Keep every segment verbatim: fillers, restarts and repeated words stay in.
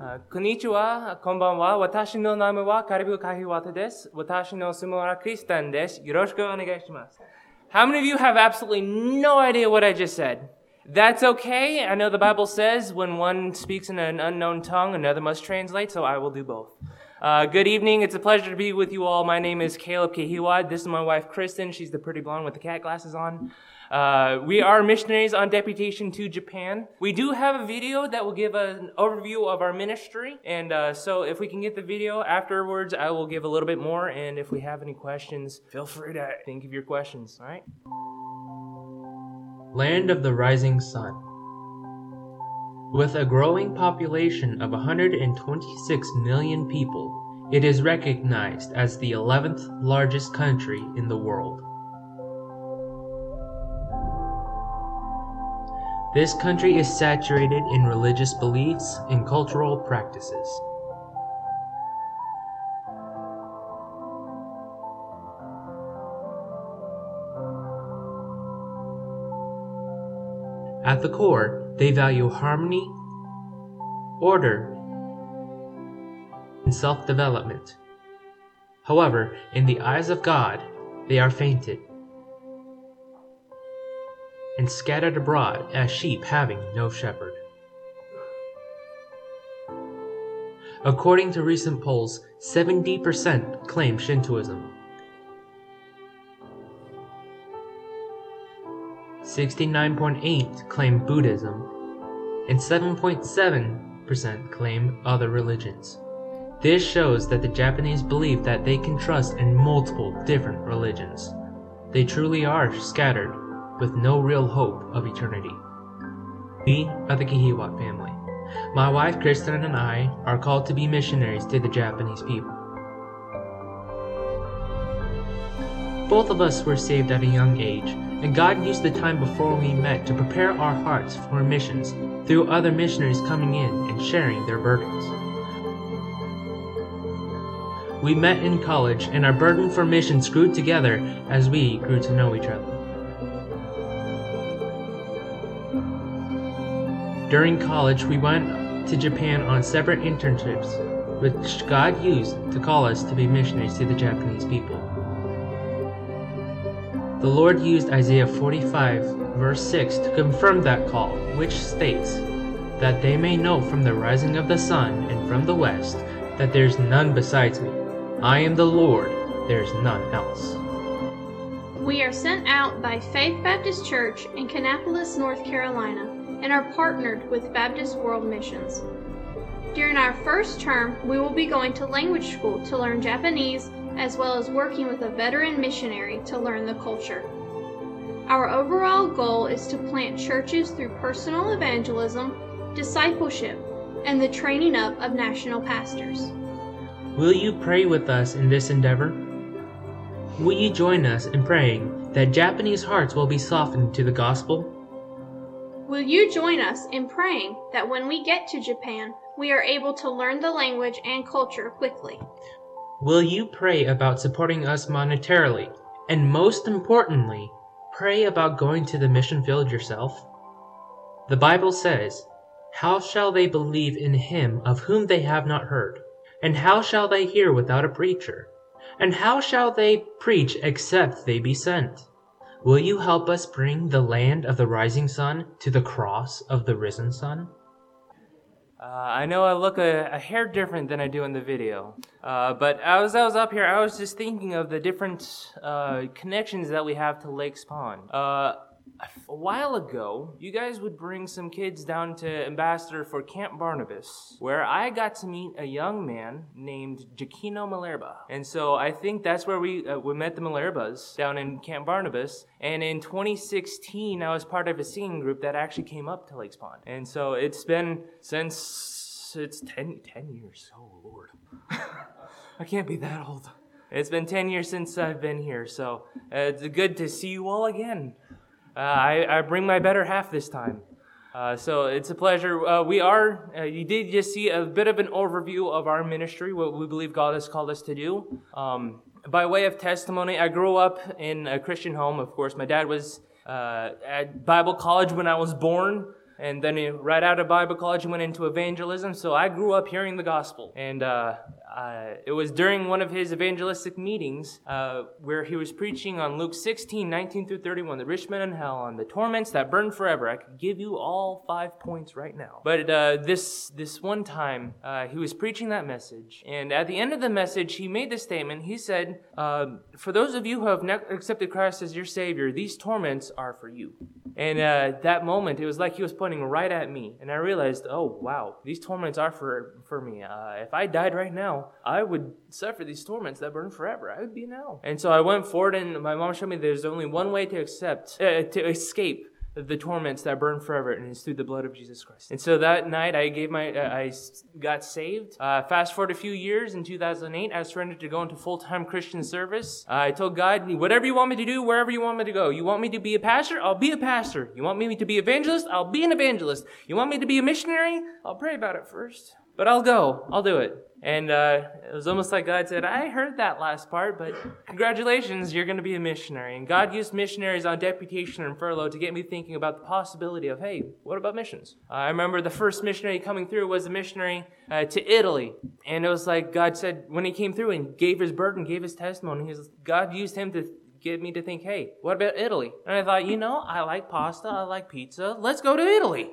Uh, Konnichiwa, konbanwa. Watashi no name wa Karibu Kahiwata desu. Watashi no sumo wa Kristan desu. Yoroshiku onegai shimasu. How many of you have absolutely no idea what I just said? That's okay. I know the Bible says when one speaks in an unknown tongue, another must translate, so I will do both. Uh, good evening. It's a pleasure to be with you all. My name is Caleb Kahiwa. This is my wife, Kristen. She's the pretty blonde with the cat glasses on. Uh, we are missionaries on deputation to Japan. We do have a video that will give an overview of our ministry. And uh, so if we can get the video afterwards, I will give a little bit more. And if we have any questions, feel free to think of your questions. All right? Land of the Rising Sun. With a growing population of one hundred twenty-six million people, it is recognized as the eleventh largest country in the world. This country is saturated in religious beliefs and cultural practices. At the core, they value harmony, order, and self-development. However, in the eyes of God, they are fainted and scattered abroad as sheep having no shepherd. According to recent polls, seventy percent claim Shintoism, sixty-nine point eight percent claim Buddhism, and seven point seven percent claim other religions. This shows that the Japanese believe that they can trust in multiple different religions. They truly are scattered, with no real hope of eternity. We are the Kahiwa family. My wife Kristen and I are called to be missionaries to the Japanese people. Both of us were saved at a young age, and God used the time before we met to prepare our hearts for missions through other missionaries coming in and sharing their burdens. We met in college, and our burden for missions grew together as we grew to know each other. During college, we went to Japan on separate internships, which God used to call us to be missionaries to the Japanese people. The Lord used Isaiah forty-five, verse six to confirm that call, which states, "That they may know from the rising of the sun and from the west, that there is none besides me. I am the Lord, there is none else." We are sent out by Faith Baptist Church in Kannapolis, North Carolina, and are partnered with Baptist World Missions. During our first term, we will be going to language school to learn Japanese, as well as working with a veteran missionary to learn the culture. Our overall goal is to plant churches through personal evangelism, discipleship, and the training up of national pastors. Will you pray with us in this endeavor? Will you join us in praying that Japanese hearts will be softened to the gospel? Will you join us in praying that when we get to Japan, we are able to learn the language and culture quickly? Will you pray about supporting us monetarily, and most importantly, pray about going to the mission field yourself? The Bible says, "How shall they believe in him of whom they have not heard? And how shall they hear without a preacher? And how shall they preach except they be sent?" Will you help us bring the land of the rising sun to the cross of the risen sun? Uh, I know I look a, a hair different than I do in the video, uh, but as I was up here, I was just thinking of the different uh, connections that we have to Lake Spawn. Uh, a while ago, you guys would bring some kids down to Ambassador for Camp Barnabas, where I got to meet a young man named Giacchino Malerba. And so I think that's where we uh, we met the Malerbas, down in Camp Barnabas. And in twenty sixteen, I was part of a singing group that actually came up to Lake Spawn. And so it's been since, it's ten, ten years. Oh, Lord. I can't be that old. It's been ten years since I've been here, so uh, it's good to see you all again. Uh, I, I bring my better half this time. Uh, so it's a pleasure. Uh, we are, uh, you did just see a bit of an overview of our ministry, what we believe God has called us to do. Um, by way of testimony, I grew up in a Christian home. Of course, my dad was uh, at Bible college when I was born. And then he, right out of Bible college, he went into evangelism. So I grew up hearing the gospel. And uh, uh, it was during one of his evangelistic meetings uh, where he was preaching on Luke sixteen, nineteen through thirty-one, the rich man in hell, on the torments that burn forever. I could give you all five points right now. But uh, this this one time, uh, he was preaching that message. And at the end of the message, he made this statement. He said, uh, for those of you who have ne- accepted Christ as your Savior, these torments are for you. And uh, that moment, it was like he was pointing right at me. And I realized, oh, wow, these torments are for, for me. Uh, if I died right now, I would suffer these torments that burn forever. I would be in hell. And so I went forward, and my mom showed me there's only one way to accept, uh, to escape the torments that burn forever, and it's through the blood of Jesus Christ. And so that night, I gave my, uh, I got saved. Uh, fast forward a few years, in two thousand eight, I surrendered to go into full-time Christian service. Uh, I told God, whatever you want me to do, wherever you want me to go. You want me to be a pastor? I'll be a pastor. You want me to be an evangelist? I'll be an evangelist. You want me to be a missionary? I'll pray about it first. But I'll go. I'll do it. And uh, it was almost like God said, I heard that last part, but congratulations, you're going to be a missionary. And God used missionaries on deputation and furlough to get me thinking about the possibility of, hey, what about missions? Uh, I remember the first missionary coming through was a missionary uh, to Italy. And it was like God said, when he came through and gave his burden, gave his testimony, his, God used him to get me to think, hey, what about Italy? And I thought, you know, I like pasta, I like pizza, let's go to Italy.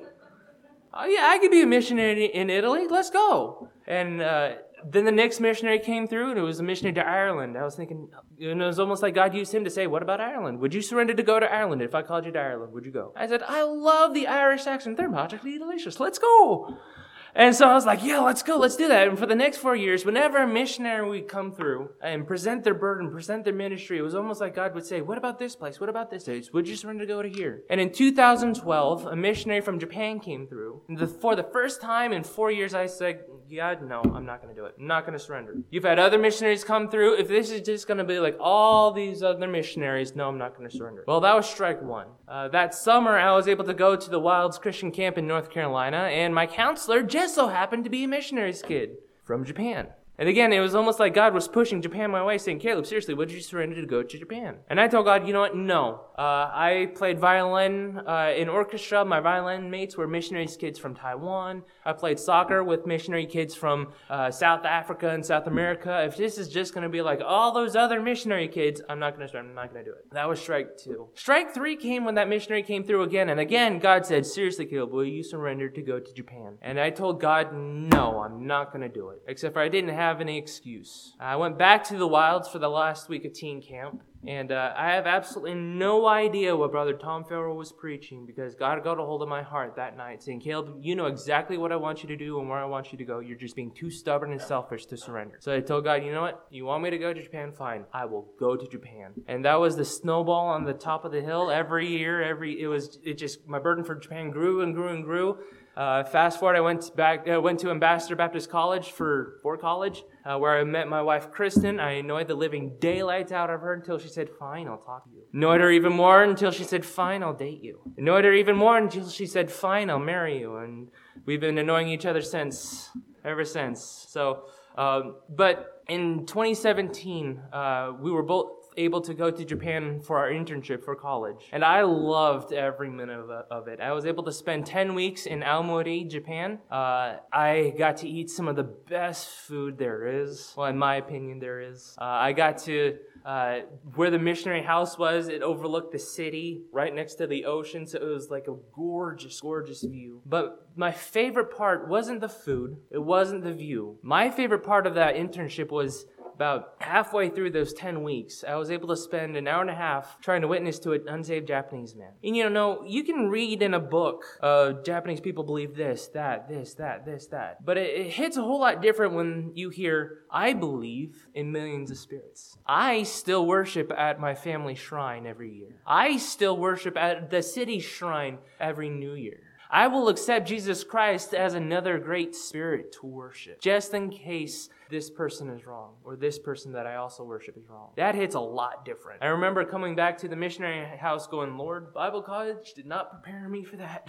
Oh, yeah, I could be a missionary in Italy. Let's go. And uh, then the next missionary came through, and it was a missionary to Ireland. I was thinking, and it was almost like God used him to say, what about Ireland? Would you surrender to go to Ireland? If I called you to Ireland, would you go? I said, I love the Irish accent. They're magically delicious. Let's go. And so I was like, yeah, let's go, let's do that. And for the next four years, whenever a missionary would come through and present their burden, present their ministry, it was almost like God would say, what about this place? What about this place? Would you surrender to go to here? And in two thousand twelve, a missionary from Japan came through. And the, for the first time in four years, I said, God, no, I'm not going to do it. I'm not going to surrender. You've had other missionaries come through. If this is just going to be like all these other missionaries, no, I'm not going to surrender. Well, that was strike one. Uh, that summer, I was able to go to the Wilds Christian Camp in North Carolina, and my counselor just so happened to be a missionary's kid from Japan. And again, it was almost like God was pushing Japan my way, saying, Caleb, seriously, would you surrender to go to Japan? And I told God, you know what? No. Uh, I played violin uh, in orchestra. My violin mates were missionaries' kids from Taiwan. I played soccer with missionary kids from uh, South Africa and South America. If this is just going to be like all those other missionary kids, I'm not going to surrender. I'm not going to do it. That was strike two. Strike three came when that missionary came through again. And again, God said, seriously, Caleb, will you surrender to go to Japan? And I told God, no, I'm not going to do it. Except for I didn't have any excuse. I went back to the Wilds for the last week of teen camp, and uh, I have absolutely no idea what Brother Tom Farrell was preaching, because God got a hold of my heart that night saying, Caleb, you know exactly what I want you to do and where I want you to go. You're just being too stubborn and selfish to surrender. So I told God, you know what? You want me to go to Japan? Fine. I will go to Japan. And that was the snowball on the top of the hill. Every year, every it was it just my burden for Japan grew and grew and grew. Uh, fast forward, I went back, uh, went to Ambassador Baptist College for, for college, uh, where I met my wife, Kristen. I annoyed the living daylights out of her until she said, fine, I'll talk to you. Annoyed her even more until she said, fine, I'll date you. Annoyed her even more until she said, fine, I'll marry you. And we've been annoying each other since, ever since. So, um, but in twenty seventeen, uh, we were both able to go to Japan for our internship for college. And I loved every minute of, of it. I was able to spend ten weeks in Aomori, Japan. Uh, I got to eat some of the best food there is. Well, in my opinion, there is. Uh, I got to, uh, where the missionary house was, it overlooked the city right next to the ocean. So it was like a gorgeous, gorgeous view. But my favorite part wasn't the food. It wasn't the view. My favorite part of that internship was about halfway through those ten weeks, I was able to spend an hour and a half trying to witness to an unsaved Japanese man. And you know, you can read in a book, uh, Japanese people believe this, that, this, that, this, that. But it, it hits a whole lot different when you hear, I believe in millions of spirits. I still worship at my family shrine every year. I still worship at the city shrine every New Year. I will accept Jesus Christ as another great spirit to worship, just in case this person is wrong, or this person that I also worship is wrong. That hits a lot different. I remember coming back to the missionary house going, Lord, Bible college did not prepare me for that.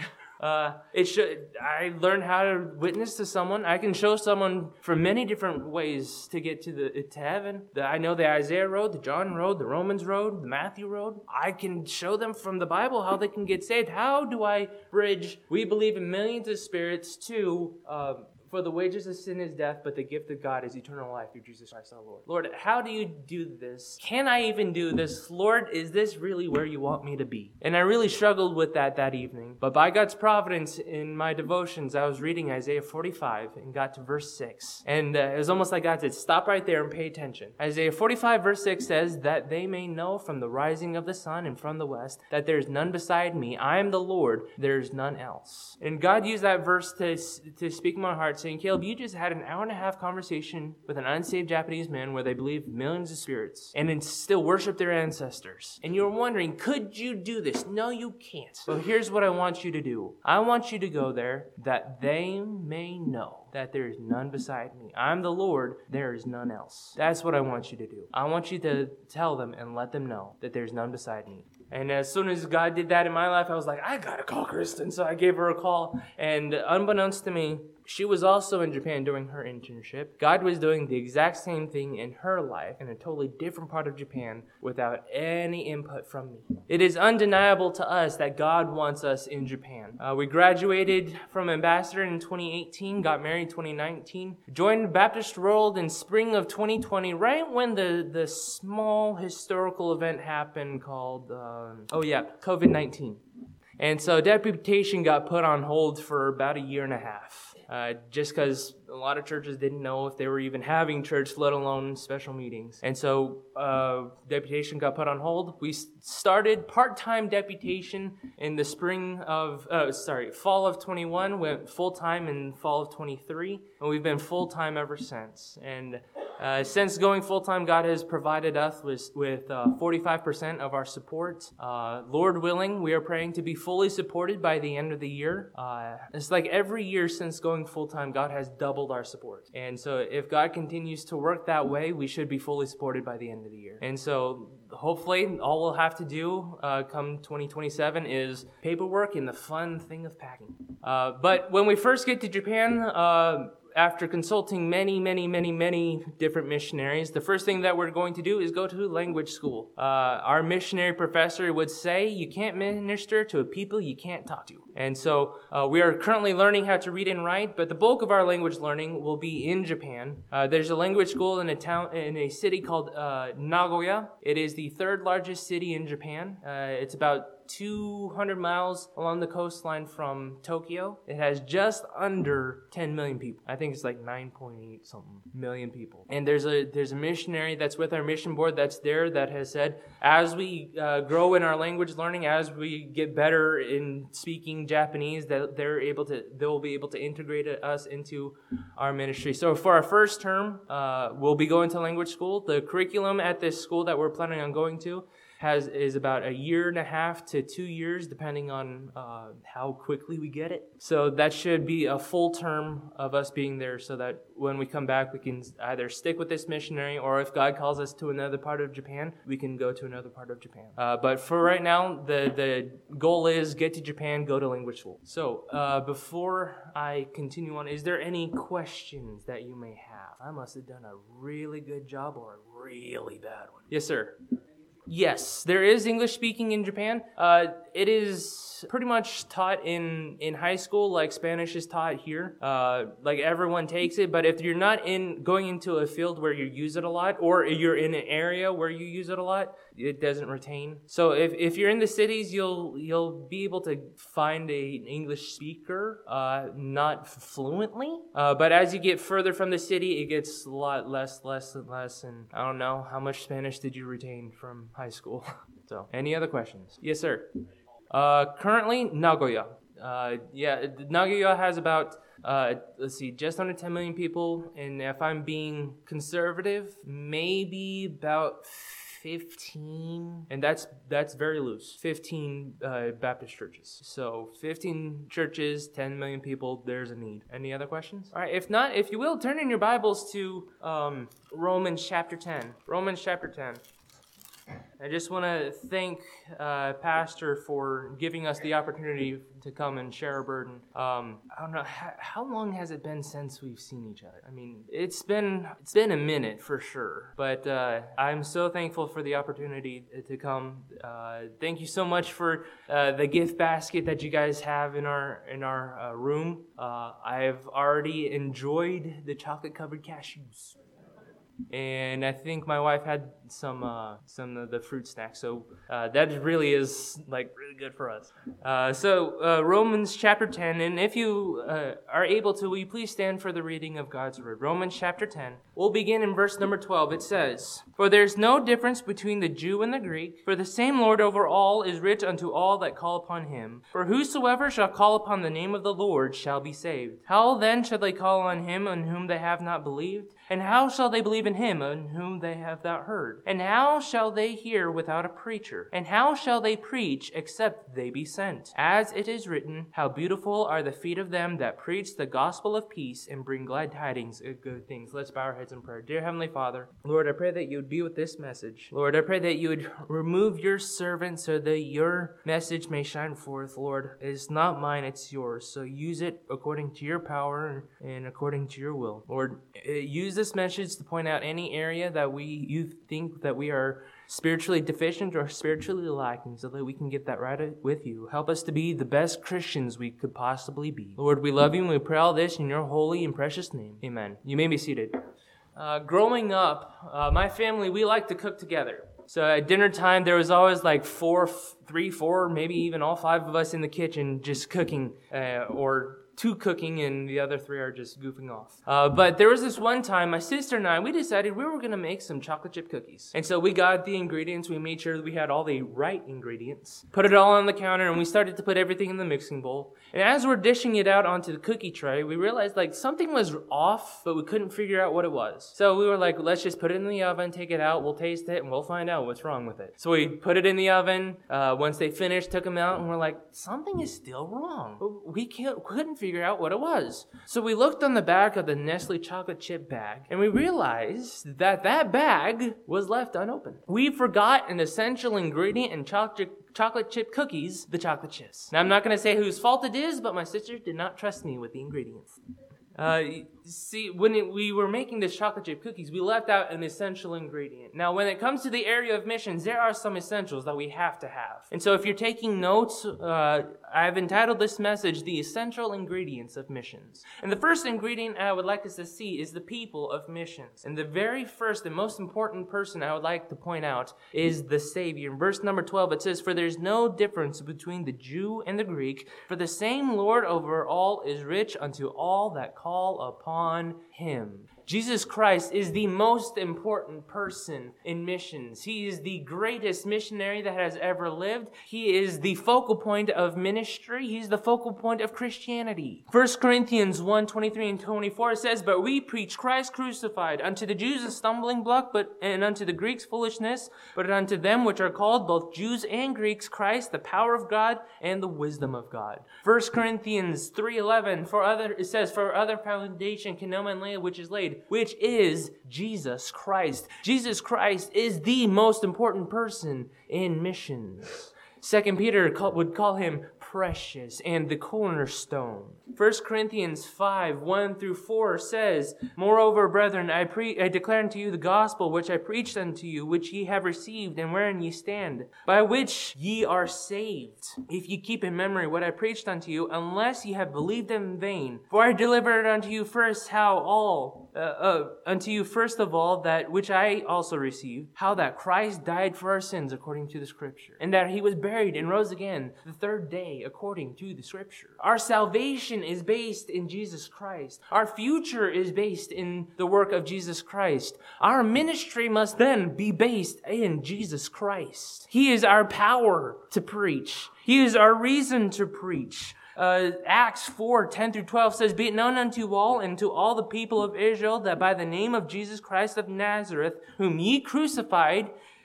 Uh, it should. I learned how to witness to someone. I can show someone from many different ways to get to the to heaven. The, I know the Isaiah road, the John road, the Romans road, the Matthew road. I can show them from the Bible how they can get saved. How do I bridge? We believe in millions of spirits to. Uh, For the wages of sin is death, but the gift of God is eternal life through Jesus Christ our Lord. Lord, how do you do this? Can I even do this? Lord, is this really where you want me to be? And I really struggled with that that evening. But by God's providence in my devotions, I was reading Isaiah forty-five and got to verse six. And uh, it was almost like God said, stop right there and pay attention. Isaiah forty-five verse six says, that they may know from the rising of the sun and from the west that there is none beside me. I am the Lord, there is none else. And God used that verse to, to speak in my heart, saying, Caleb, you just had an hour and a half conversation with an unsaved Japanese man where they believe millions of spirits and then still worship their ancestors. And you're wondering, could you do this? No, you can't. So here's what I want you to do. I want you to go there that they may know that there is none beside me. I'm the Lord, there is none else. That's what I want you to do. I want you to tell them and let them know that there's none beside me. And as soon as God did that in my life, I was like, I gotta call Kristen. So I gave her a call. And unbeknownst to me, she was also in Japan during her internship. God was doing the exact same thing in her life in a totally different part of Japan without any input from me. It is undeniable to us that God wants us in Japan. Uh, we graduated from ambassador in twenty eighteen, got married in twenty nineteen, joined Baptist World in spring of twenty twenty, right when the, the small historical event happened called, um, oh yeah, covid nineteen. And so deputation got put on hold for about a year and a half. Uh, just because a lot of churches didn't know if they were even having church, let alone special meetings. And so uh, deputation got put on hold. We started part-time deputation in the spring of, uh, sorry, fall of twenty-one, went full-time in fall of twenty-three, and we've been full-time ever since. And uh, since going full-time, God has provided us with, with uh, forty-five percent of our support. Uh, Lord willing, we are praying to be fully supported by the end of the year. Uh, it's like every year since going full-time, God has doubled our support. And so if God continues to work that way, we should be fully supported by the end of the year. And so hopefully all we'll have to do uh, come twenty twenty-seven is paperwork and the fun thing of packing. Uh, but when we first get to Japan, uh, after consulting many, many, many, many different missionaries, the first thing that we're going to do is go to language school. Uh, our missionary professor would say you can't minister to a people you can't talk to. And so uh, we are currently learning how to read and write, but the bulk of our language learning will be in Japan. Uh, there's a language school in a town, in a city called uh, Nagoya. It is the third largest city in Japan. Uh, it's about two hundred miles along the coastline from Tokyo. It has just under ten million people. I think it's like nine point eight something million people. And there's a there's a missionary that's with our mission board that's there that has said, as we uh, grow in our language learning, as we get better in speaking Japanese, that they're able to they'll be able to integrate us into our ministry. So for our first term, uh, we'll be going to language school. The curriculum at this school that we're planning on going to has is about a year and a half to two years, depending on uh, how quickly we get it. So that should be a full term of us being there, so that when we come back, we can either stick with this missionary, or if God calls us to another part of Japan, we can go to another part of Japan. Uh, but for right now, the, the goal is get to Japan, go to language school. So uh, before I continue on, is there any questions that you may have? I must have done a really good job or a really bad one. Yes, sir. Yes, there is English speaking in Japan. Uh, it is pretty much taught in, in high school like Spanish is taught here. Uh, like everyone takes it, but if you're not in going into a field where you use it a lot, or you're in an area where you use it a lot, it doesn't retain. So if, if you're in the cities, you'll you'll be able to find a, an English speaker, uh, not fluently. Uh, but as you get further from the city, it gets a lot less, less and less. And I don't know, how much Spanish did you retain from high school? So, any other questions? Yes, sir. Uh, currently, Nagoya. Uh, yeah, Nagoya has about, uh, let's see, just under ten million people. And if I'm being conservative, maybe about fifteen, and that's that's very loose, fifteen uh, Baptist churches. So fifteen churches, ten million people, there's a need. Any other questions? All right, if not, if you will, turn in your Bibles to um, Romans chapter ten. Romans chapter ten. I just want to thank uh, Pastor for giving us the opportunity to come and share a burden. Um, I don't know, how, how long has it been since we've seen each other? I mean, it's been it's been a minute for sure, but uh, I'm so thankful for the opportunity to come. Uh, thank you so much for uh, the gift basket that you guys have in our in our uh, room. Uh, I've already enjoyed the chocolate-covered cashews. And I think my wife had some uh, some of the fruit snacks, so uh, that really is like really good for us. Uh, so uh, Romans chapter ten, and if you uh, are able to, will you please stand for the reading of God's word? Romans chapter ten. We'll begin in verse number twelve. It says, "For there is no difference between the Jew and the Greek, for the same Lord over all is rich unto all that call upon him. For whosoever shall call upon the name of the Lord shall be saved. How then shall they call on him on whom they have not believed? And how shall they believe in him on whom they have not heard? And how shall they hear without a preacher? And how shall they preach except they be sent? As it is written, how beautiful are the feet of them that preach the gospel of peace and bring glad tidings of good things." Let's bow our heads in prayer. Dear Heavenly Father, Lord, I pray that you would be with this message. Lord, I pray that you would remove your servant so that your message may shine forth. Lord, it's not mine, it's yours. So use it according to your power and according to your will. Lord, use this message to point out any area that we you think that we are spiritually deficient or spiritually lacking, so that we can get that right with you. Help us to be the best Christians we could possibly be. Lord, we love you and we pray all this in your holy and precious name. Amen. You may be seated. Uh, growing up, uh, my family, we like to cook together. So at dinner time, there was always like four, three, four, maybe even all five of us in the kitchen just cooking uh, or two cooking, and the other three are just goofing off. Uh, but there was this one time, my sister and I, we decided we were going to make some chocolate chip cookies. And so we got the ingredients. We made sure that we had all the right ingredients. Put it all on the counter, and we started to put everything in the mixing bowl. And as we're dishing it out onto the cookie tray, we realized like something was off, but we couldn't figure out what it was. So we were like, let's just put it in the oven, take it out, we'll taste it, and we'll find out what's wrong with it. So we put it in the oven. Uh, once they finished, took them out, and we're like, something is still wrong. We can't, couldn't figure out what it was. So we looked on the back of the Nestle chocolate chip bag, and we realized that that bag was left unopened. We forgot an essential ingredient in chocolate chocolate chip cookies, the chocolate chips. Now, I'm not going to say whose fault it is, but my sister did not trust me with the ingredients. Uh, see, when it, we were making the chocolate chip cookies, we left out an essential ingredient. Now, when it comes to the area of missions, there are some essentials that we have to have. And so if you're taking notes, uh, I've entitled this message, The Essential Ingredients of Missions. And the first ingredient I would like us to see is the people of missions. And the very first and most important person I would like to point out is the Savior. In verse number twelve, it says, "For there's no difference between the Jew and the Greek, for the same Lord over all is rich unto all that call upon him." Jesus Christ is the most important person in missions. He is the greatest missionary that has ever lived. He is the focal point of ministry. He's the focal point of Christianity. First Corinthians one, twenty-three and twenty-four says, "But we preach Christ crucified, unto the Jews a stumbling block, but and unto the Greeks foolishness, but unto them which are called, both Jews and Greeks, Christ, the power of God and the wisdom of God." First Corinthians three eleven, for other it says, "For other foundation can no man lay which is laid," which is Jesus Christ. Jesus Christ is the most important person in missions. Second Peter would call him precious and the cornerstone. First Corinthians five, one through four says, "Moreover, brethren, I, pre- I declare unto you the gospel which I preached unto you, which ye have received, and wherein ye stand, by which ye are saved, if ye keep in memory what I preached unto you, unless ye have believed in vain. For I delivered unto you first how all, uh, uh, unto you first of all that which I also received, how that Christ died for our sins according to the Scripture, and that he was buried and rose again the third day according to the Scripture." Our salvation is based in Jesus Christ. Our future is based in the work of Jesus Christ. Our ministry must then be based in Jesus Christ. He is our power to preach. He is our reason to preach. Uh, Acts four, ten through twelve says, "Be it known unto all and to all the people of Israel that by the name of Jesus Christ of Nazareth, whom ye crucified,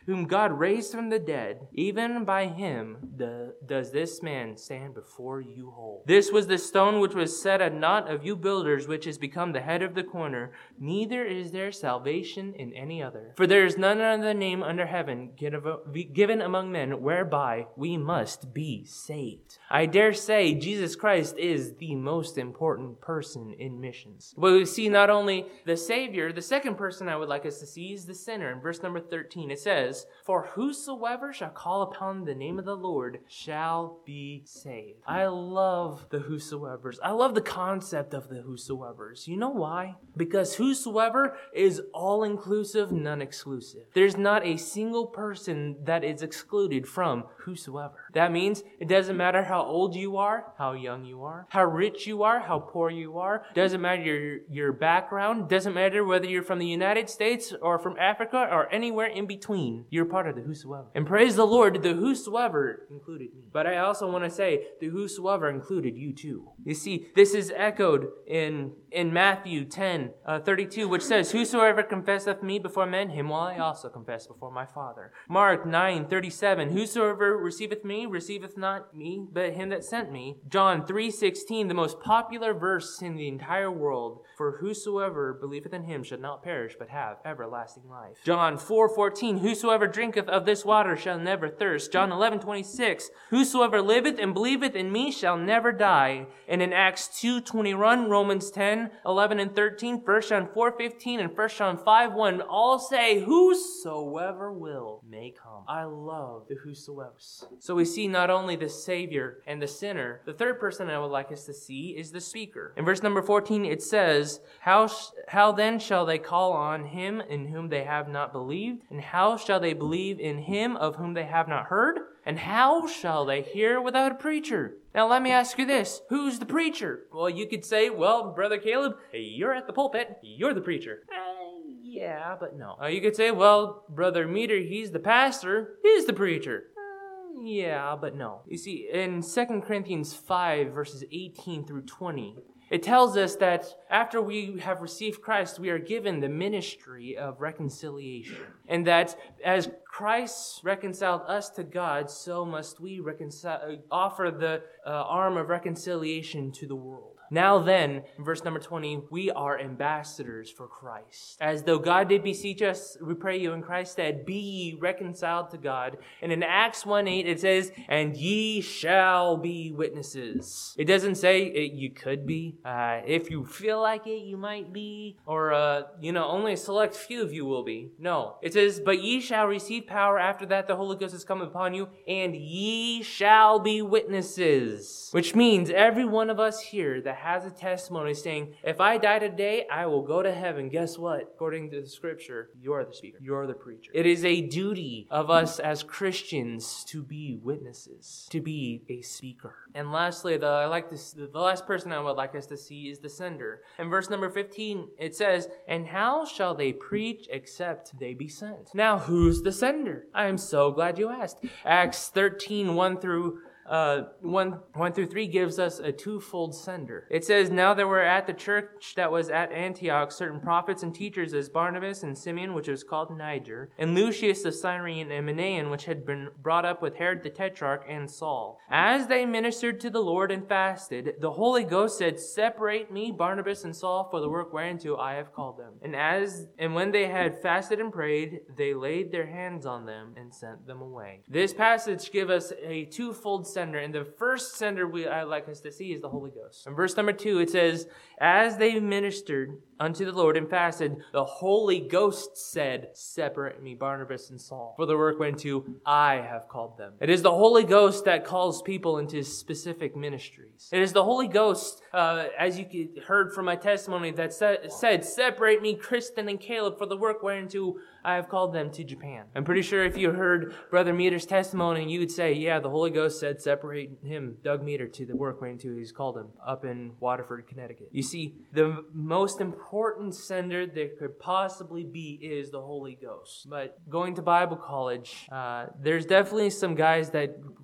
whom God raised from the dead, even by him the, does this man stand before you whole. This was the stone which was set at naught of you builders, which is become the head of the corner. Neither is there salvation in any other. For there is none other name under heaven given among men whereby we must be saved. I dare say Jesus Christ is the most important person in missions. But we see not only the Savior, the second person I would like us to see is the sinner. In verse number thirteen, it says, For whosoever shall call upon the name of the Lord shall be saved. I love the whosoevers. I love the concept of the whosoevers. You know why? Because whosoever is all-inclusive, none-exclusive. There's not a single person that is excluded from whosoever. That means it doesn't matter how old you are, how young you are, how rich you are, how poor you are. Doesn't matter your, your background. Doesn't matter whether you're from the United States or from Africa or anywhere in between. You're part of the whosoever. And praise the Lord, the whosoever included me. But I also want to say the whosoever included you too. You see, this is echoed in, in Matthew ten, uh, thirty-two, which says, Whosoever confesseth me before men, him will I also confess before my Father. Mark nine, thirty-seven, Whosoever receiveth me, receiveth not me, but him that sent me. John three, sixteen, the most popular verse in the entire world. For whosoever believeth in him shall not perish, but have everlasting life. John four, fourteen, Whosoever drinketh of this water shall never thirst. John eleven, twenty-six, Whosoever liveth and believeth in me shall never die. And in Acts two, twenty-one, Romans ten, eleven and thirteen, First John four, fifteen, and First John five, one, all say, Whosoever will may come. I love the whosoevers. So we see not only the Savior and the sinner, the third person I would like us to see is the speaker. In verse number fourteen, it says, How, sh- how then shall they call on him in whom they have not believed? And how shall they believe in him of whom they have not heard? And how shall they hear without a preacher? Now let me ask you this. Who's the preacher? Well, you could say, well, Brother Caleb, you're at the pulpit. You're the preacher. Uh, yeah, but no. Uh, you could say, well, Brother Meter, he's the pastor. He's the preacher. Uh, yeah, but no. You see, in Second Corinthians five, verses eighteen through twenty, it tells us that after we have received Christ, we are given the ministry of reconciliation. And that as Christ reconciled us to God, so must we reconcile, offer the uh, arm of reconciliation to the world. Now then, in verse number twenty, we are ambassadors for Christ. As though God did beseech us, we pray you in Christ's stead, be ye reconciled to God. And in Acts one eight, it says, and ye shall be witnesses. It doesn't say it, you could be. Uh, if you feel like it, you might be. Or, uh, you know, only a select few of you will be. No. It says, but ye shall receive power after that the Holy Ghost has come upon you, and ye shall be witnesses. Which means every one of us here that has a testimony saying, if I die today, I will go to heaven. Guess what? According to the scripture, you're the speaker. You're the preacher. It is a duty of us as Christians to be witnesses, to be a speaker. And lastly, the, I like this, the last person I would like us to see is the sender. In verse number fifteen, it says, and how shall they preach except they be sent? Now, who's the sender? I am so glad you asked. Acts thirteen, one through Uh, one, one through three gives us a twofold sender. It says, now there were at the church that was at Antioch certain prophets and teachers as Barnabas and Simeon, which was called Niger, and Lucius the Cyrene and Manaen, which had been brought up with Herod the Tetrarch, and Saul. As they ministered to the Lord and fasted, the Holy Ghost said, separate me, Barnabas and Saul, for the work whereunto I have called them. And as and when they had fasted and prayed, they laid their hands on them and sent them away. This passage gives us a twofold sender. Sender. And the first sender we I like us to see is the Holy Ghost. In verse number two, it says, as they ministered unto the Lord and fasted, the Holy Ghost said, separate me, Barnabas and Saul, for the work whereunto I have called them. It is the Holy Ghost that calls people into specific ministries. It is the Holy Ghost, uh, as you heard from my testimony, that said, said, separate me, Kristen and Caleb, for the work whereunto I have called them to Japan. I'm pretty sure if you heard Brother Meter's testimony, you would say, yeah, the Holy Ghost said, separate him, Doug Meter, to the work whereunto he's called him, up in Waterford, Connecticut. You see, the most important sender there could possibly be is the Holy Ghost. But going to Bible college, uh, there's definitely some guys that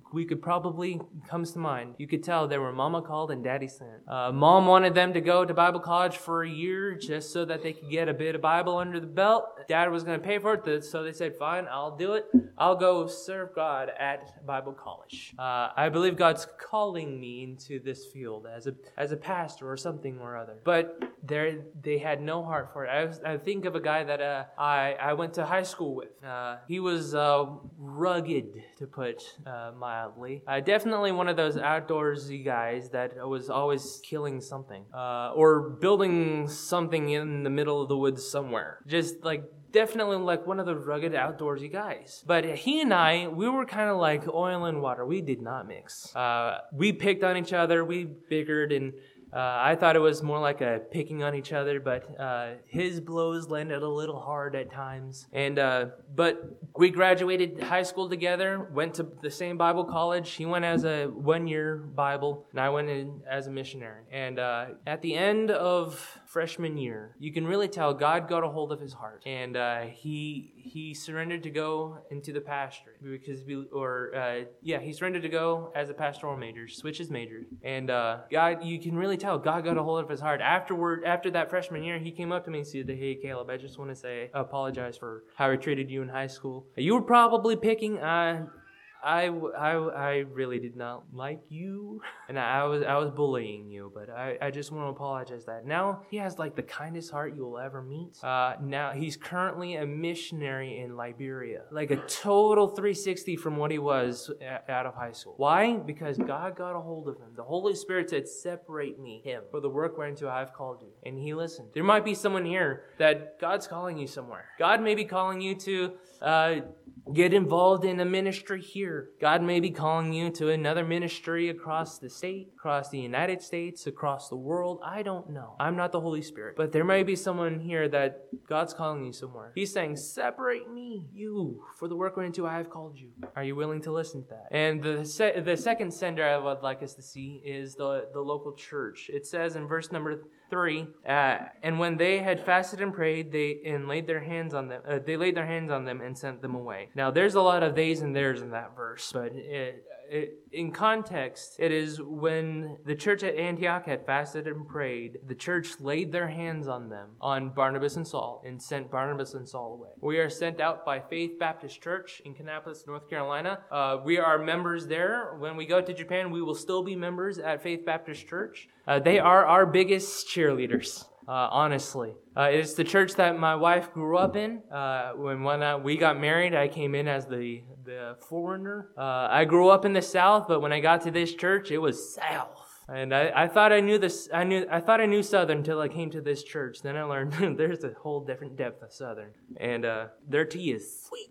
we could probably comes to mind. You could tell they were mama called and daddy sent. Uh, mom wanted them to go to Bible college for a year just so that they could get a bit of Bible under the belt. Dad was going to pay for it, so they said, fine, I'll do it. I'll go serve God at Bible college. Uh, I believe God's calling me into this field as a as a pastor or something or other. But they they had no heart for it. I, was, I think of a guy that uh, I, I went to high school with. Uh, he was uh, rugged, to put uh, mildly. Uh, definitely one of those outdoorsy guys that was always killing something uh, or building something in the middle of the woods somewhere. Just like definitely like one of the rugged outdoorsy guys. But he and I, we were kind of like oil and water. We did not mix. Uh, we picked on each other. We bickered, and uh, I thought it was more like a picking on each other, but uh, his blows landed a little hard at times. And uh, but we graduated high school together, went to the same Bible college. He went as a one-year Bible, and I went in as a missionary. And uh, at the end of freshman year, you can really tell God got a hold of his heart, and uh, he he surrendered to go into the pastorate because we, or uh, yeah, he surrendered to go as a pastoral major, switch his major, and uh, God, you can really tell God got a hold of his heart. Afterward, after that freshman year, he came up to me and said, "Hey, Caleb, I just want to say, apologize for how I treated you in high school. You were probably picking." Uh, I, I, I really did not like you, and I was I was bullying you, but I, I just want to apologize that. Now he has like the kindest heart you will ever meet. Uh, now he's currently a missionary in Liberia, like a total three sixty from what he was a- out of high school. Why? Because God got a hold of him. The Holy Spirit said, separate me, him, for the work whereunto I have called you. And he listened. There might be someone here that God's calling you somewhere. God may be calling you to uh, get involved in a ministry here. God may be calling you to another ministry across the state, across the United States, across the world. I don't know. I'm not the Holy Spirit. But there may be someone here that God's calling you somewhere. He's saying, separate me, you, for the work whereunto I have called you. Are you willing to listen to that? And the se- the second sender I would like us to see is the, the local church. It says in verse number three, uh, and when they had fasted and prayed, they and laid their hands on them. Uh, they laid their hands on them and sent them away. Now, there's a lot of theys and theirs in that verse, but it, it, in context, it is when the church at Antioch had fasted and prayed, the church laid their hands on them, on Barnabas and Saul, and sent Barnabas and Saul away. We are sent out by Faith Baptist Church in Kannapolis, North Carolina. Uh, we are members there. When we go to Japan, we will still be members at Faith Baptist Church. Uh, they are our biggest cheerleaders. Uh, honestly, uh, it's the church that my wife grew up in. Uh, when when I, we got married, I came in as the the foreigner. Uh, I grew up in the South, but when I got to this church, it was South. And I, I thought I knew this. I knew I thought I knew Southern until I came to this church. Then I learned there's a whole different depth of Southern, and uh, their tea is sweet.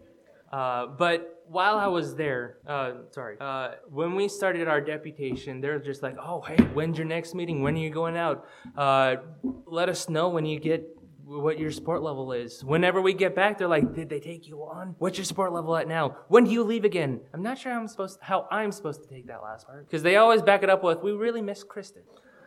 Uh, but while I was there, uh, sorry, uh, when we started our deputation, they're just like, oh, hey, when's your next meeting? When are you going out? Uh, let us know when you get what your support level is. Whenever we get back, they're like, did they take you on? What's your support level at now? When do you leave again? I'm not sure how I'm supposed to, how I'm supposed to take that last part, because they always back it up with, we really miss Kristen.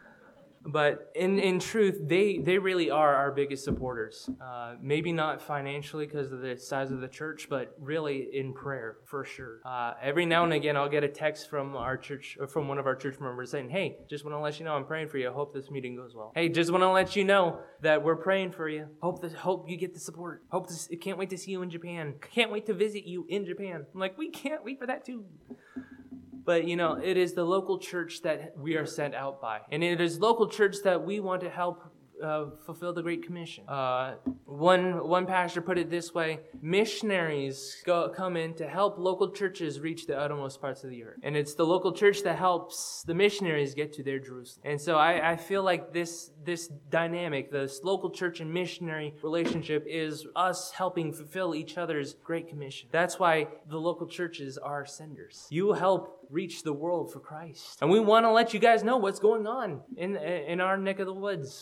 But in, in truth, they, they really are our biggest supporters. Uh, maybe not financially because of the size of the church, but really in prayer, for sure. Uh, every now and again, I'll get a text from our church, or from one of our church members saying, hey, just want to let you know I'm praying for you. I hope this meeting goes well. Hey, just want to let you know that we're praying for you. Hope this, hope you get the support. Hope this, can't wait to see you in Japan. Can't wait to visit you in Japan. I'm like, we can't wait for that too. But, you know, it is the local church that we are sent out by. And it is local church that we want to help uh, fulfill the Great Commission. Uh, one one pastor put it this way: missionaries go, come in to help local churches reach the uttermost parts of the earth. And it's the local church that helps the missionaries get to their Jerusalem. And so I, I feel like this, this dynamic, this local church and missionary relationship, is us helping fulfill each other's Great Commission. That's why the local churches are senders. You help reach the world for Christ. And we want to let you guys know what's going on in in our neck of the woods when we get to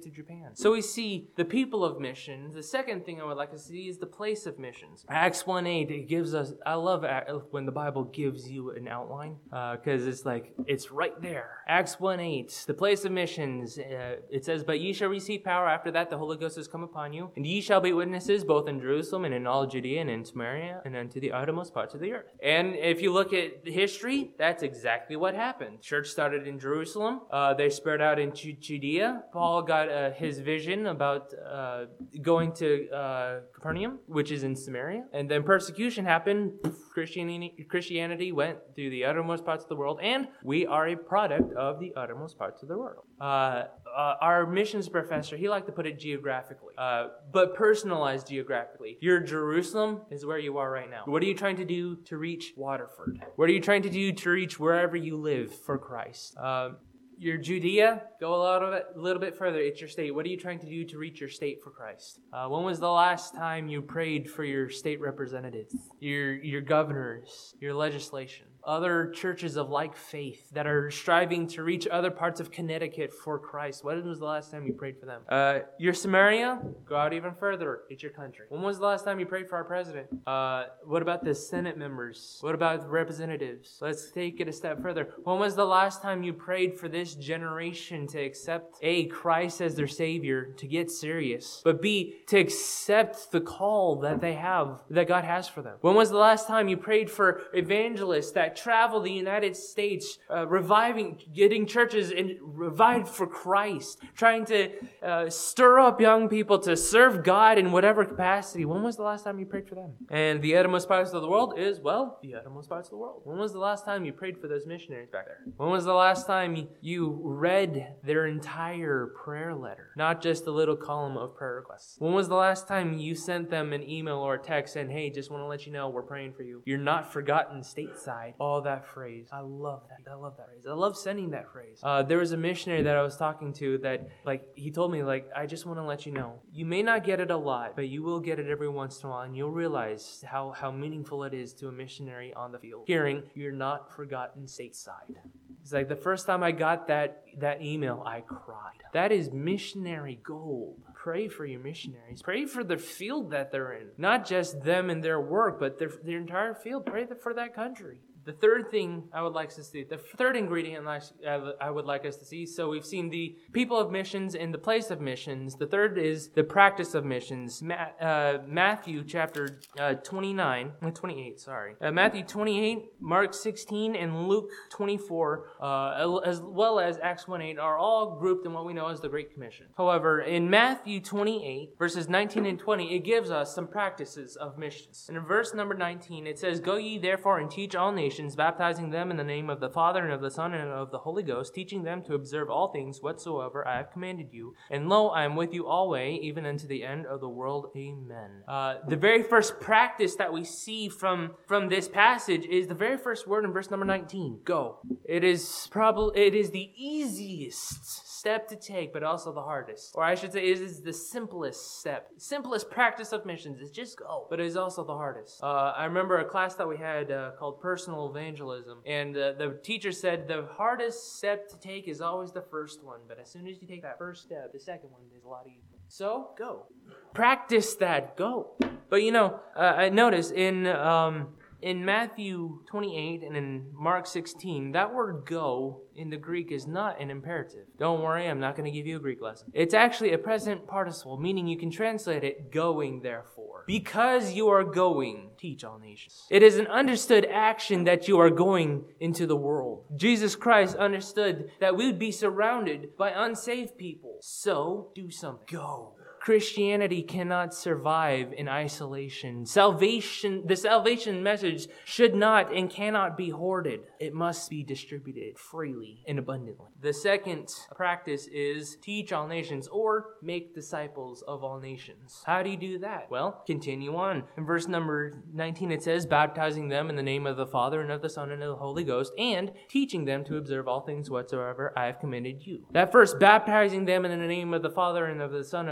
to Japan. So we see the people of missions. The second thing I would like to see is the place of missions. Acts one eight, it gives us, I love when the Bible gives you an outline, because uh, it's like, it's right there. Acts one eight, the place of missions, uh, it says, but ye shall receive power, after that the Holy Ghost has come upon you, and ye shall be witnesses both in Jerusalem and in all Judea and in Samaria and unto the uttermost parts of the earth. And if you look at history, that's exactly what happened. Church started in Jerusalem. Uh, they spread out into Judea. Paul got uh, his vision about uh, going to uh, Capernaum, which is in Samaria. And then persecution happened. Christianity, Christianity went through the uttermost parts of the world, and we are a product of the uttermost parts of the world. Uh, uh, our missions professor, he liked to put it geographically, uh, but personalized geographically. Your Jerusalem is where you are right now. What are you trying to do to reach Waterford? What are you trying to do to reach wherever you live for Christ? Uh, Your Judea, go a little bit, little bit further. It's your state. What are you trying to do to reach your state for Christ? Uh, when was the last time you prayed for your state representatives, your your governors, your legislation, other churches of like faith that are striving to reach other parts of Connecticut for Christ? When was the last time you prayed for them? Uh, your Samaria, go out even further. It's your country. When was the last time you prayed for our president? Uh, what about the Senate members? What about the representatives? Let's take it a step further. When was the last time you prayed for this generation to accept A, Christ as their Savior, to get serious, but B, to accept the call that they have, that God has for them? When was the last time you prayed for evangelists that travel the United States, uh, reviving, getting churches in, revived for Christ, trying to uh, stir up young people to serve God in whatever capacity? When was the last time you prayed for them? And the uttermost parts of the world is, well, the uttermost parts of the world. When was the last time you prayed for those missionaries back there? When was the last time you, you read their entire prayer letter, not just a little column of prayer requests? When was the last time you sent them an email or a text saying, hey, just want to let you know we're praying for you. You're not forgotten stateside. All that phrase. I love that. I love that phrase. I love sending that phrase. Uh, there was a missionary that I was talking to that, like, he told me, like, I just want to let you know, you may not get it a lot, but you will get it every once in a while, and you'll realize how, how meaningful it is to a missionary on the field, hearing you're not forgotten stateside. It's like the first time I got that that email, I cried. That is missionary gold. Pray for your missionaries. Pray for the field that they're in. Not just them and their work, but their, their entire field. Pray for that country. The third thing I would like us to see, the third ingredient I would like us to see, so we've seen the people of missions and the place of missions. The third is the practice of missions. Ma- uh, Matthew chapter uh, twenty-nine, twenty-eight, sorry. Uh, Matthew twenty-eight, Mark sixteen, and Luke twenty-four, uh, as well as Acts one eight, are all grouped in what we know as the Great Commission. However, in Matthew twenty-eight, verses nineteen and twenty, it gives us some practices of missions. And in verse number nineteen, it says, go ye therefore and teach all nations, baptizing them in the name of the Father and of the Son and of the Holy Ghost, teaching them to observe all things whatsoever I have commanded you. And lo, I am with you always, even unto the end of the world. Amen. Uh, the very first practice that we see from, from this passage is the very first word in verse number nineteen. Go. It is probably, it is the easiest step to take, but also the hardest. Or I should say, it is the simplest step. Simplest practice of missions is just go. But it is also the hardest. Uh, I remember a class that we had uh, called Personal Evangelism, and uh, the teacher said the hardest step to take is always the first one, but as soon as you take that first step, the second one is a lot easier. So, go. Practice that. Go. But you know, uh, I noticed in... Um, In Matthew twenty-eight and in Mark sixteen, that word go in the Greek is not an imperative. Don't worry, I'm not going to give you a Greek lesson. It's actually a present participle, meaning you can translate it going therefore. Because you are going, teach all nations. It is an understood action that you are going into the world. Jesus Christ understood that we would be surrounded by unsaved people. So, do something. Go. Christianity cannot survive in isolation. Salvation, the salvation message should not and cannot be hoarded. It must be distributed freely and abundantly. The second practice is teach all nations, or make disciples of all nations. How do you do that? Well, continue on. In verse number nineteen, it says, baptizing them in the name of the Father and of the Son and of the Holy Ghost, and teaching them to observe all things whatsoever I have commanded you. That first, baptizing them in the name of the Father and of the Son and of the Holy Ghost,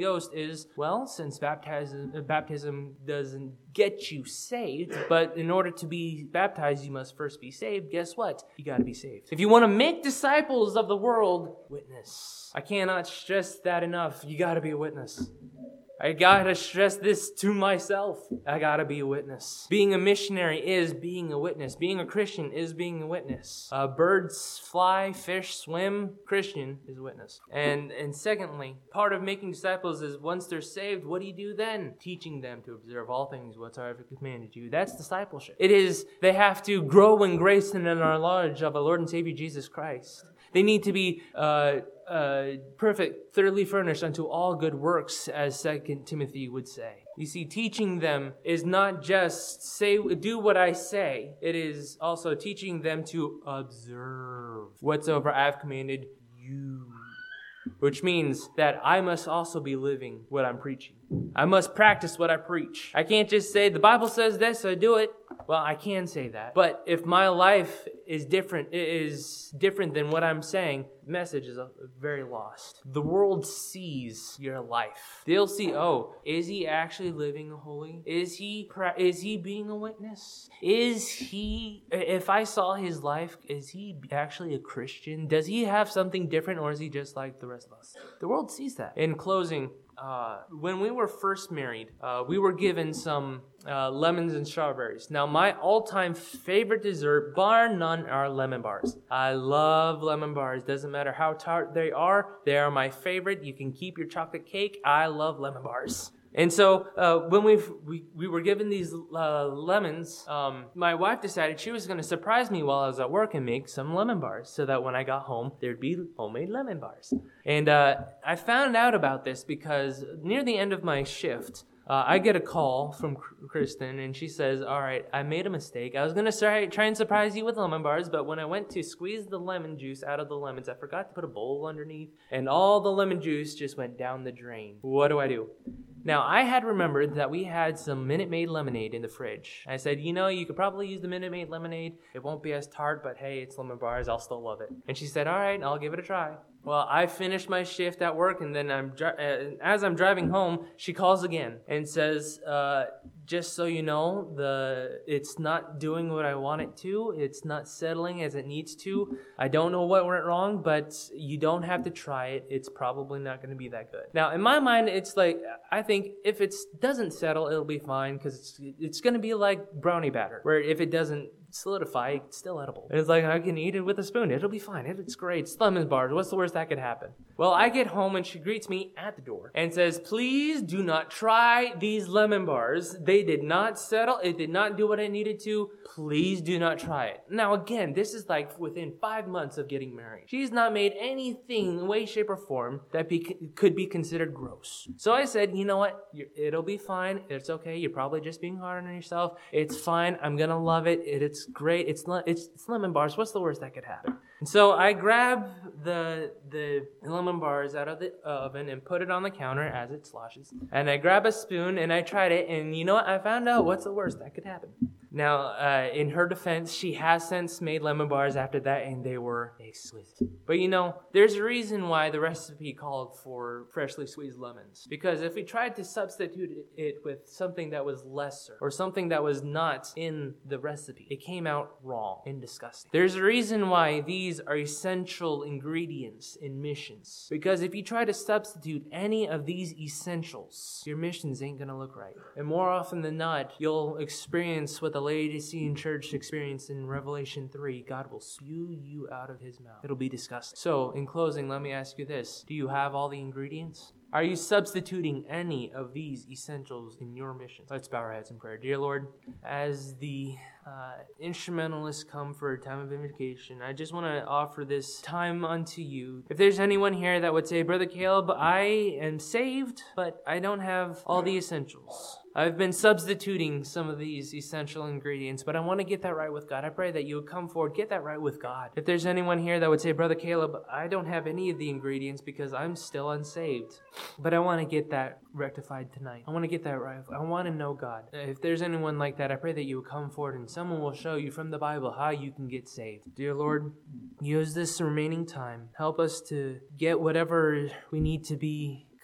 Ghost is, well, since baptism, baptism doesn't get you saved, but in order to be baptized, you must first be saved. Guess what? You got to be saved. If you want to make disciples of the world, witness. I cannot stress that enough. You got to be a witness. I gotta stress this to myself. I gotta be a witness. Being a missionary is being a witness. Being a Christian is being a witness. Uh, birds fly, fish swim. Christian is a witness. And and secondly, part of making disciples is once they're saved, what do you do then? Teaching them to observe all things whatsoever commanded you. That's discipleship. It is, they have to grow in grace and in our knowledge of our Lord and Savior Jesus Christ. They need to be uh, uh, perfect, thoroughly furnished unto all good works, as Second Timothy would say. You see, teaching them is not just say, do what I say. It is also teaching them to observe whatsoever I have commanded you. Which means that I must also be living what I'm preaching. I must practice what I preach. I can't just say, the Bible says this, so I do it. Well, I can say that. But if my life is different, is different than what I'm saying, the message is very lost. The world sees your life. They'll see, oh, is he actually living holy? Is he is he being a witness? Is he, if I saw his life, is he actually a Christian? Does he have something different, or is he just like the rest of us? The world sees that. In closing, Uh, when we were first married, uh, we were given some uh, lemons and strawberries. Now, my all-time favorite dessert, bar none, are lemon bars. I love lemon bars. Doesn't matter how tart they are. They are my favorite. You can keep your chocolate cake. I love lemon bars. And so uh, when we've, we we were given these uh, lemons, um, my wife decided she was going to surprise me while I was at work and make some lemon bars so that when I got home, there'd be homemade lemon bars. And uh, I found out about this because near the end of my shift, uh, I get a call from Kristen, and she says, all right, I made a mistake. I was going to try, try and surprise you with lemon bars, but when I went to squeeze the lemon juice out of the lemons, I forgot to put a bowl underneath, and all the lemon juice just went down the drain. What do I do? Now, I had remembered that we had some Minute Maid lemonade in the fridge. I said, you know, you could probably use the Minute Maid lemonade. It won't be as tart, but hey, it's lemon bars. I'll still love it. And she said, all right, I'll give it a try. Well, I finished my shift at work, and then I'm dri- uh, as I'm driving home, she calls again and says, uh, just so you know, the it's not doing what I want it to. It's not settling as it needs to. I don't know what went wrong, but you don't have to try it. It's probably not going to be that good. Now, in my mind, it's like, I think if it doesn't settle, it'll be fine, because it's, it's going to be like brownie batter, where if it doesn't solidify, it's still edible. And it's like, I can eat it with a spoon. It'll be fine. It's great. It's lemon bars. What's the worst that could happen? Well, I get home and she greets me at the door and says, please do not try these lemon bars. They did not settle. It did not do what I needed to. Please do not try it. Now, again, this is like within five months of getting married. She's not made anything in way, shape, or form that be, could be considered gross. So I said, you know what? You're, it'll be fine. It's okay. You're probably just being hard on yourself. It's fine. I'm going to love it. it. It's great. It's, le- it's, it's lemon bars. What's the worst that could happen? And so I grab the the lemon bars out of the oven and put it on the counter as it sloshes. And I grab a spoon and I tried it, and you know what? I found out what's the worst that could happen. Now, uh, in her defense, she has since made lemon bars after that, and they were exquisite. But you know, there's a reason why the recipe called for freshly squeezed lemons. Because if we tried to substitute it with something that was lesser, or something that was not in the recipe, it came out wrong and disgusting. There's a reason why these are essential ingredients in missions. Because if you try to substitute any of these essentials, your missions ain't gonna look right. And more often than not, you'll experience what the Laodicean church experienced in Revelation three. God will spew you out of his mouth. It'll be disgusting. So, in closing, let me ask you this. Do you have all the ingredients? Are you substituting any of these essentials in your mission? Let's bow our heads in prayer. Dear Lord, as the uh, instrumentalists come for a time of invocation, I just want to offer this time unto you. If there's anyone here that would say, Brother Caleb, I am saved, but I don't have all the essentials. I've been substituting some of these essential ingredients, but I want to get that right with God. I pray that you would come forward, get that right with God. If there's anyone here that would say, Brother Caleb, I don't have any of the ingredients because I'm still unsaved, but I want to get that rectified tonight. I want to get that right. I want to know God. If there's anyone like that, I pray that you would come forward and someone will show you from the Bible how you can get saved. Dear Lord, use this remaining time. Help us to get whatever we need to be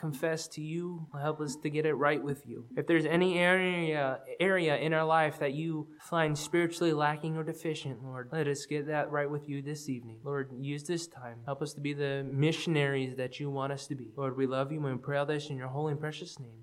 confess to you. Help us to get it right with you. If there's any area area in our life that you find spiritually lacking or deficient, Lord, let us get that right with you this evening. Lord, use this time. Help us to be the missionaries that you want us to be. Lord, we love you and we pray all this in your holy and precious name.